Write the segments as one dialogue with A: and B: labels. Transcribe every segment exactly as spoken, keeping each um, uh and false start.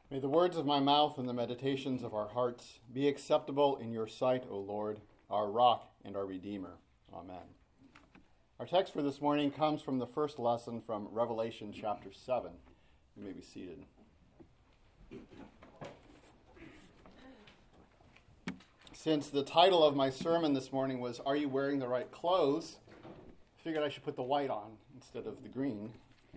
A: May the words of my mouth and the meditations of our hearts be acceptable in your sight, O Lord, our rock and our redeemer. Amen. Our text for this morning comes from the first lesson from Revelation chapter seven. You may be seated. Since the title of my sermon this morning was, Are You Wearing the Right Clothes? I figured I should put the white on instead of the green.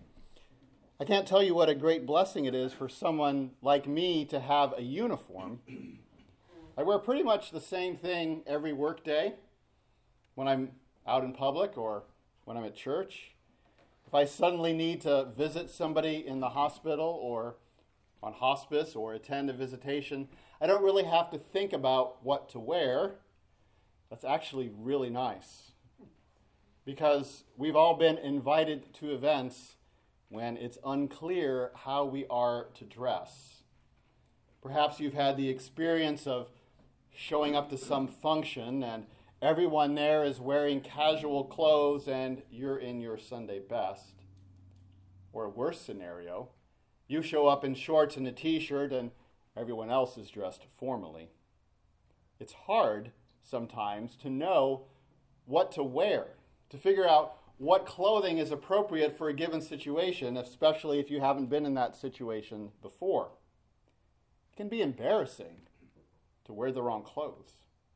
A: I can't tell you what a great blessing it is for someone like me to have a uniform. I wear pretty much the same thing every work day when I'm out in public or when I'm at church. If I suddenly need to visit somebody in the hospital or on hospice or attend a visitation, I don't really have to think about what to wear. That's actually really nice because we've all been invited to events when it's unclear how we are to dress. Perhaps you've had the experience of showing up to some function and everyone there is wearing casual clothes and you're in your Sunday best. Or a worse scenario, you show up in shorts and a t-shirt and everyone else is dressed formally. It's hard sometimes to know what to wear, to figure out what clothing is appropriate for a given situation, especially if you haven't been in that situation before. It can be embarrassing to wear the wrong clothes.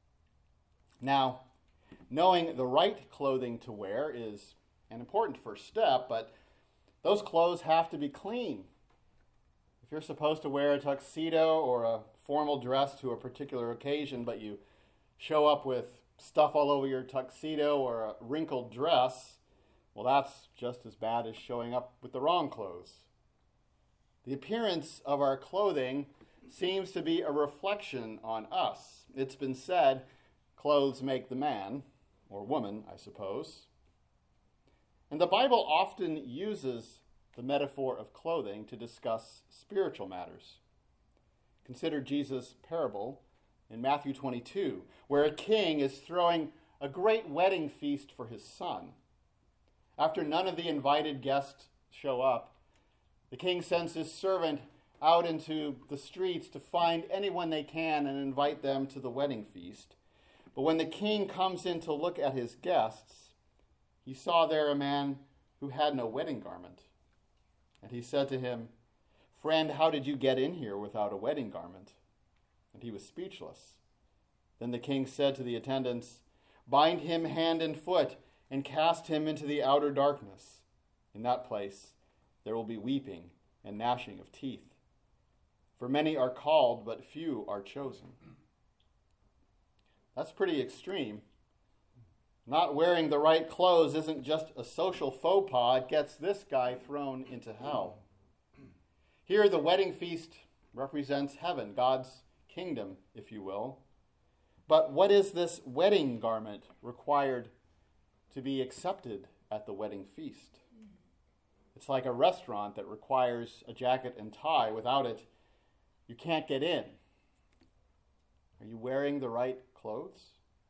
A: Now, knowing the right clothing to wear is an important first step, but those clothes have to be clean. If you're supposed to wear a tuxedo or a formal dress to a particular occasion, but you show up with stuff all over your tuxedo or a wrinkled dress, well, that's just as bad as showing up with the wrong clothes. The appearance of our clothing seems to be a reflection on us. It's been said, clothes make the man, or woman, I suppose. And the Bible often uses the metaphor of clothing to discuss spiritual matters. Consider Jesus' parable in Matthew twenty-two, where a king is throwing a great wedding feast for his son. After none of the invited guests show up, the king sends his servant out into the streets to find anyone they can and invite them to the wedding feast. But when the king comes in to look at his guests, he saw there a man who had no wedding garment. And he said to him, "Friend, how did you get in here without a wedding garment?" And he was speechless. Then the king said to the attendants, "Bind him hand and foot, and cast him into the outer darkness. In that place there will be weeping and gnashing of teeth. For many are called, but few are chosen." That's pretty extreme. Not wearing the right clothes isn't just a social faux pas. It gets this guy thrown into hell. Here the wedding feast represents heaven, God's kingdom, if you will. But what is this wedding garment required to be accepted at the wedding feast? It's like a restaurant that requires a jacket and tie. Without it, you can't get in. Are you wearing the right clothes?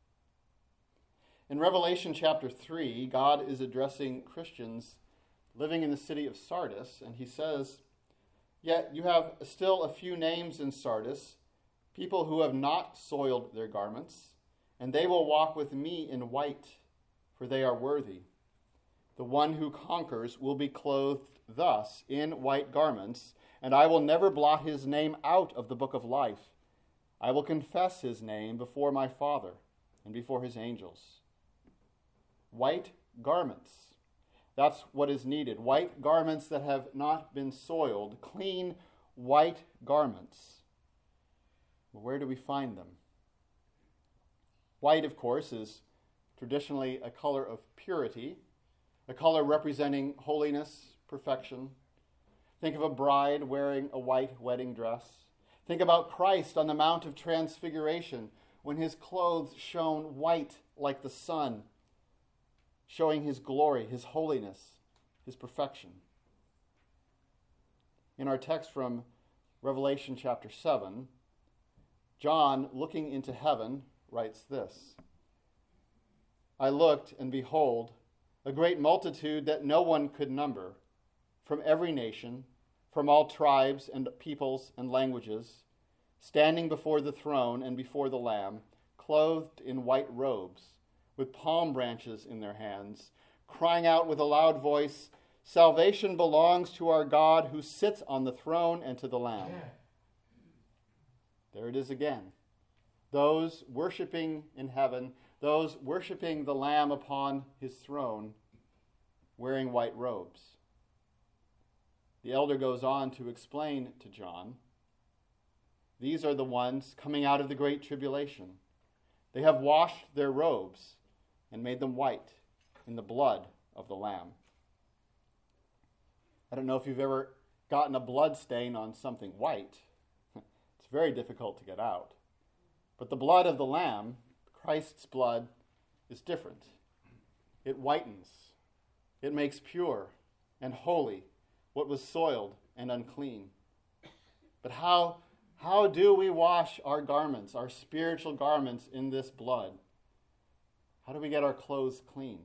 A: In Revelation chapter three, God is addressing Christians living in the city of Sardis, and he says, "Yet you have still a few names in Sardis, people who have not soiled their garments, and they will walk with me in white, for they are worthy. The one who conquers will be clothed thus in white garments, and I will never blot his name out of the book of life. I will confess his name before my Father and before his angels." White garments. That's what is needed. White garments that have not been soiled. Clean white garments. Well, where do we find them? White, of course, is traditionally a color of purity, a color representing holiness, perfection. Think of a bride wearing a white wedding dress. Think about Christ on the Mount of Transfiguration when his clothes shone white like the sun, showing his glory, his holiness, his perfection. In our text from Revelation chapter seven, John, looking into heaven, writes this, "I looked, and behold, a great multitude that no one could number, from every nation, from all tribes and peoples and languages, standing before the throne and before the Lamb, clothed in white robes, with palm branches in their hands, crying out with a loud voice, "Salvation belongs to our God who sits on the throne and to the Lamb." Yeah. There it is again. Those worshiping in heaven, those worshiping the Lamb upon his throne, wearing white robes. The elder goes on to explain to John, these are the ones coming out of the great tribulation. They have washed their robes and made them white in the blood of the Lamb. I don't know if you've ever gotten a blood stain on something white. It's very difficult to get out. But the blood of the Lamb, Christ's blood, is different. It whitens. It makes pure and holy what was soiled and unclean. But how, how do we wash our garments, our spiritual garments, in this blood? How do we get our clothes clean?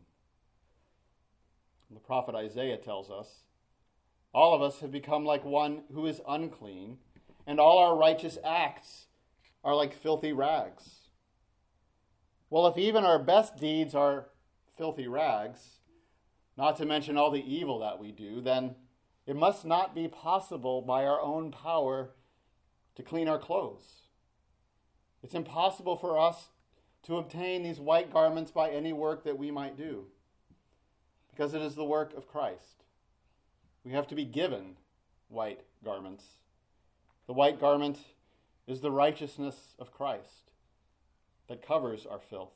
A: The prophet Isaiah tells us, all of us have become like one who is unclean, and all our righteous acts are like filthy rags. Well, if even our best deeds are filthy rags, not to mention all the evil that we do, then it must not be possible by our own power to clean our clothes. It's impossible for us to obtain these white garments by any work that we might do, because it is the work of Christ. We have to be given white garments. The white garment is the righteousness of Christ that covers our filth.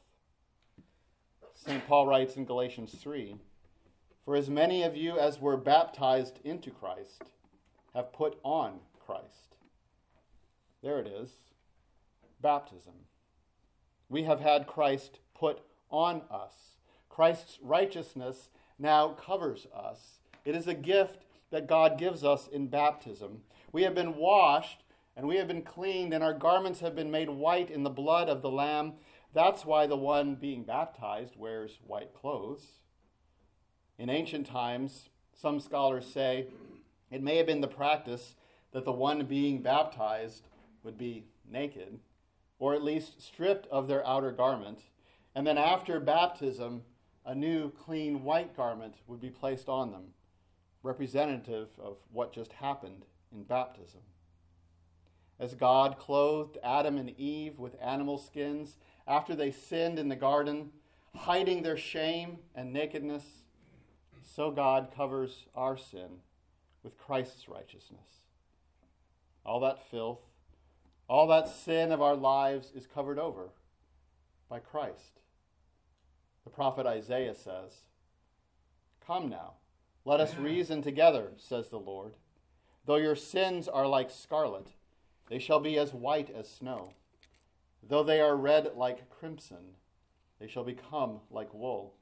A: Saint Paul writes in Galatians three, "For as many of you as were baptized into Christ have put on Christ." There it is, baptism. We have had Christ put on us. Christ's righteousness now covers us. It is a gift that God gives us in baptism. We have been washed and we have been cleaned, and our garments have been made white in the blood of the Lamb. That's why the one being baptized wears white clothes. In ancient times, some scholars say it may have been the practice that the one being baptized would be naked, or at least stripped of their outer garment, and then after baptism, a new clean white garment would be placed on them, representative of what just happened in baptism. As God clothed Adam and Eve with animal skins after they sinned in the garden, hiding their shame and nakedness, so God covers our sin with Christ's righteousness. All that filth, all that sin of our lives is covered over by Christ. The prophet Isaiah says, "Come now, let us reason together, says the Lord. Though your sins are like scarlet, they shall be as white as snow. Though they are red like crimson, they shall become like wool."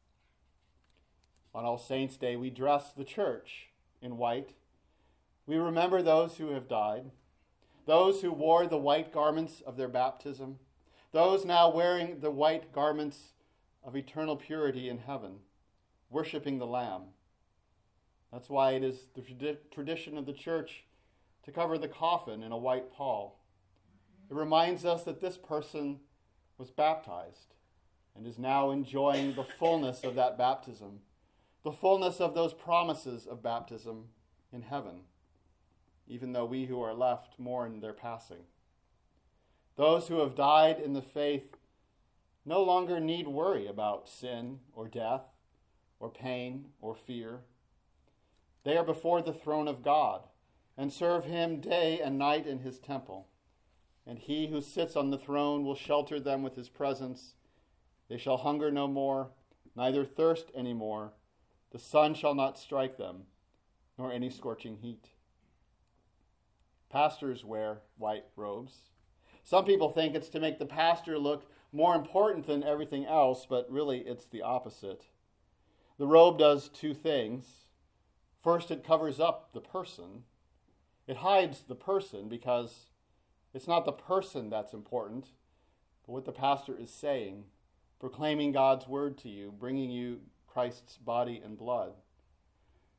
A: On All Saints' Day, we dress the church in white. We remember those who have died, those who wore the white garments of their baptism, those now wearing the white garments of eternal purity in heaven, worshiping the Lamb. That's why it is the trad- tradition of the church to cover the coffin in a white pall. It reminds us that this person was baptized and is now enjoying the fullness of that baptism, the fullness of those promises of baptism in heaven, even though we who are left mourn their passing. Those who have died in the faith no longer need worry about sin or death or pain or fear. They are before the throne of God and serve him day and night in his temple. And he who sits on the throne will shelter them with his presence. They shall hunger no more, neither thirst any more. The sun shall not strike them, nor any scorching heat. Pastors wear white robes. Some people think it's to make the pastor look more important than everything else, but really it's the opposite. The robe does two things. First, it covers up the person. It hides the person because it's not the person that's important, but what the pastor is saying, proclaiming God's word to you, bringing you Christ's body and blood.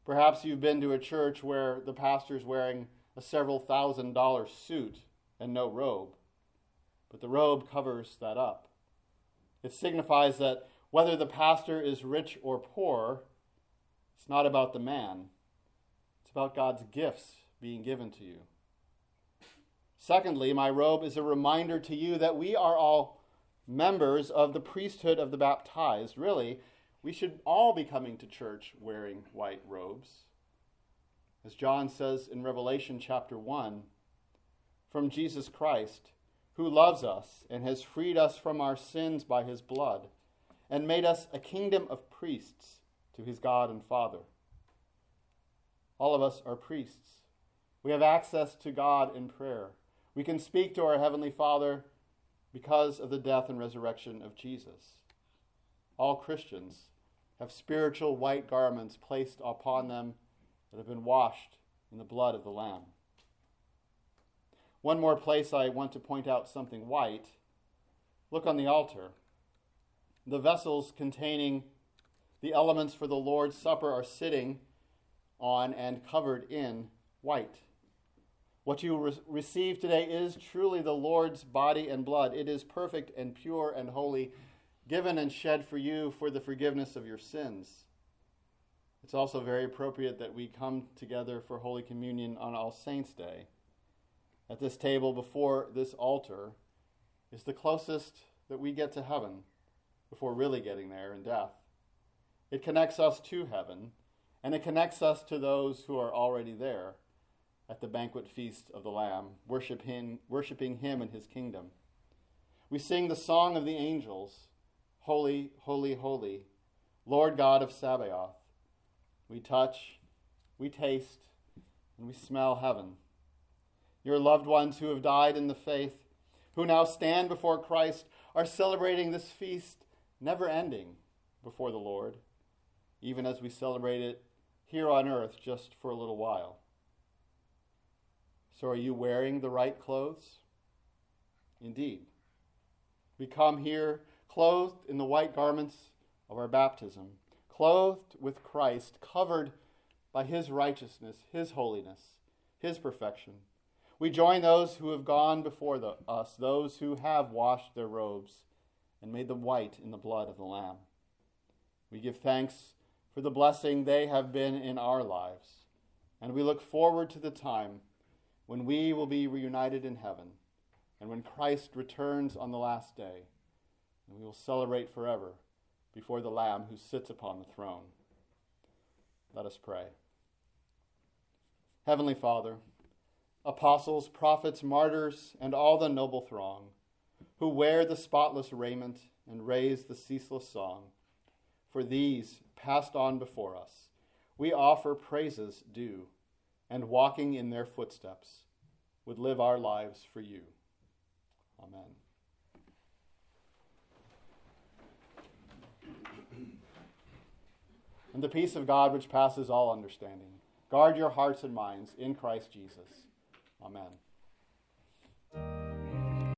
A: Perhaps you've been to a church where the pastor's wearing a several thousand dollar suit and no robe, but the robe covers that up. It signifies that whether the pastor is rich or poor, it's not about the man. It's about God's gifts being given to you. Secondly, my robe is a reminder to you that we are all members of the priesthood of the baptized. Really, we should all be coming to church wearing white robes. As John says in Revelation chapter one, from Jesus Christ, who loves us and has freed us from our sins by his blood, and made us a kingdom of priests to his God and Father. All of us are priests. We have access to God in prayer. We can speak to our Heavenly Father because of the death and resurrection of Jesus. All Christians have spiritual white garments placed upon them that have been washed in the blood of the Lamb. One more place I want to point out something white. Look on the altar. The vessels containing the elements for the Lord's Supper are sitting on and covered in white. What you re- receive today is truly the Lord's body and blood. It is perfect and pure and holy, given and shed for you for the forgiveness of your sins. It's also very appropriate that we come together for Holy Communion on All Saints' Day. At this table before this altar is the closest that we get to heaven before really getting there in death. It connects us to heaven, and it connects us to those who are already there at the banquet feast of the Lamb, worship him, worshiping him in his kingdom. We sing the song of the angels, Holy, holy, holy, Lord God of Sabaoth. We touch, we taste, and we smell heaven. Your loved ones who have died in the faith, who now stand before Christ, are celebrating this feast never ending before the Lord, even as we celebrate it here on earth just for a little while. So are you wearing the right clothes? Indeed. We come here clothed in the white garments of our baptism, clothed with Christ, covered by his righteousness, his holiness, his perfection. We join those who have gone before the, us, those who have washed their robes and made them white in the blood of the Lamb. We give thanks for the blessing they have been in our lives, and we look forward to the time when we will be reunited in heaven and when Christ returns on the last day, and we will celebrate forever before the Lamb who sits upon the throne. Let us pray. Heavenly Father, apostles, prophets, martyrs, and all the noble throng who wear the spotless raiment and raise the ceaseless song, for these passed on before us, we offer praises due, and walking in their footsteps, would live our lives for you. Amen. And the peace of God which passes all understanding, guard your hearts and minds in Christ Jesus. Amen.